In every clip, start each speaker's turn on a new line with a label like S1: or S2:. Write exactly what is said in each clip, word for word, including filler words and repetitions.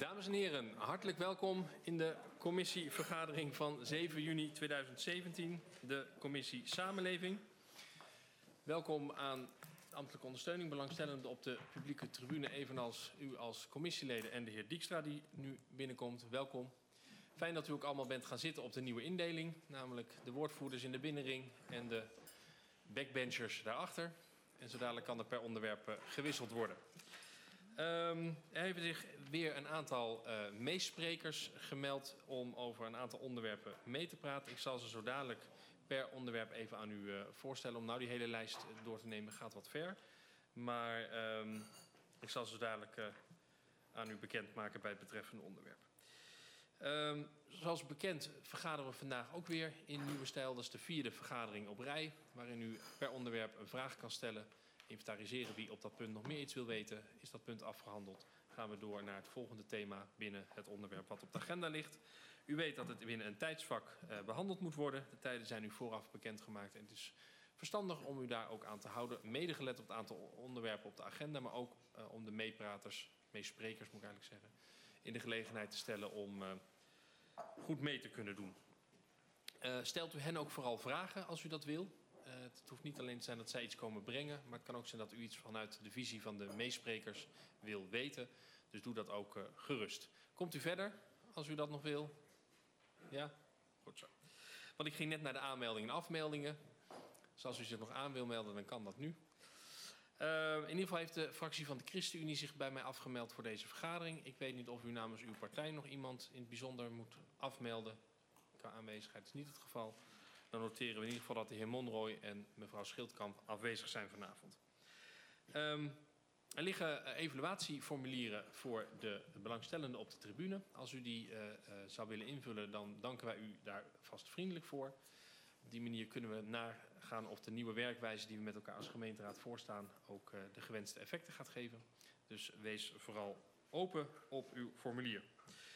S1: Dames en heren, hartelijk welkom in de commissievergadering van zeven juni tweeduizend zeventien, de commissie Samenleving. Welkom aan de ambtelijke ondersteuning, belangstellenden op de publieke tribune, evenals u als commissieleden en de heer Dijkstra die nu binnenkomt. Welkom. Fijn dat u ook allemaal bent gaan zitten op de nieuwe indeling, namelijk de woordvoerders in de binnenring en de backbenchers daarachter. En zo dadelijk kan er per onderwerp gewisseld worden. Um, er hebben zich weer een aantal uh, meesprekers gemeld om over een aantal onderwerpen mee te praten. Ik zal ze zo dadelijk per onderwerp even aan u uh, voorstellen. Om nou die hele lijst door te nemen gaat wat ver. Maar um, ik zal ze zo dadelijk uh, aan u bekendmaken bij het betreffende onderwerp. Um, zoals bekend vergaderen we vandaag ook weer in nieuwe stijl. Dat is de vierde vergadering op rij, waarin u per onderwerp een vraag kan stellen. Inventariseren wie op dat punt nog meer iets wil weten. Is dat punt afgehandeld, gaan we door naar het volgende thema binnen het onderwerp wat op de agenda ligt. U weet dat het binnen een tijdsvak uh, behandeld moet worden. De tijden zijn u vooraf bekendgemaakt en het is verstandig om u daar ook aan te houden. Mede gelet op het aantal onderwerpen op de agenda, maar ook uh, om de meepraters, meesprekers moet ik eigenlijk zeggen, in de gelegenheid te stellen om uh, goed mee te kunnen doen. Uh, stelt u hen ook vooral vragen als u dat wil. Uh, het hoeft niet alleen te zijn dat zij iets komen brengen, maar het kan ook zijn dat u iets vanuit de visie van de meesprekers wil weten. Dus doe dat ook uh, gerust. Komt u verder als u dat nog wil? Ja? Goed zo. Want ik ging net naar de aanmeldingen en afmeldingen. Dus als u zich nog aan wil melden, dan kan dat nu. Uh, in ieder geval heeft de fractie van de ChristenUnie zich bij mij afgemeld voor deze vergadering. Ik weet niet of u namens uw partij nog iemand in het bijzonder moet afmelden. Qua aanwezigheid is niet het geval. Dan noteren we in ieder geval dat de heer Monroy en mevrouw Schildkamp afwezig zijn vanavond. Um, er liggen evaluatieformulieren voor de belangstellenden op de tribune. Als u die uh, uh, zou willen invullen, dan danken wij u daar vast vriendelijk voor. Op die manier kunnen we nagaan of de nieuwe werkwijze die we met elkaar als gemeenteraad voorstaan ook uh, de gewenste effecten gaat geven. Dus wees vooral open op uw formulier.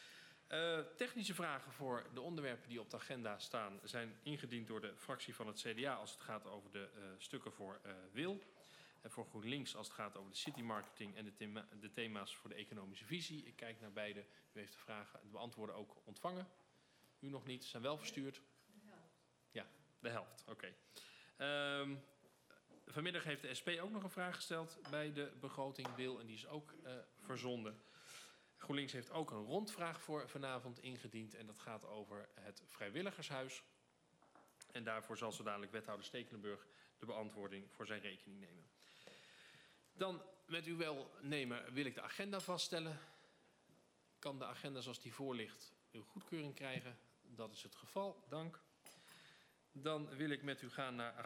S1: Uh, technische vragen voor de onderwerpen die op de agenda staan zijn ingediend door de fractie van het C D A als het gaat over de uh, stukken voor uh, Wil. En voor GroenLinks als het gaat over de citymarketing en de, thema de thema's voor de economische visie. Ik kijk naar beide. U heeft de vragen, de beantwoorden ook ontvangen. U nog niet, zijn wel verstuurd. De helft. Ja, de helft. Oké. Okay. Um, vanmiddag heeft de S P ook nog een vraag gesteld bij de begroting Wil en die is ook uh, verzonden. GroenLinks heeft ook een rondvraag voor vanavond ingediend en dat gaat over het vrijwilligershuis. En daarvoor zal zo dadelijk wethouder Stekelenburg de beantwoording voor zijn rekening nemen. Dan, met uw welnemen, wil ik de agenda vaststellen. Kan de agenda zoals die voor ligt uw goedkeuring krijgen? Dat is het geval, dank. Dan wil ik met u gaan naar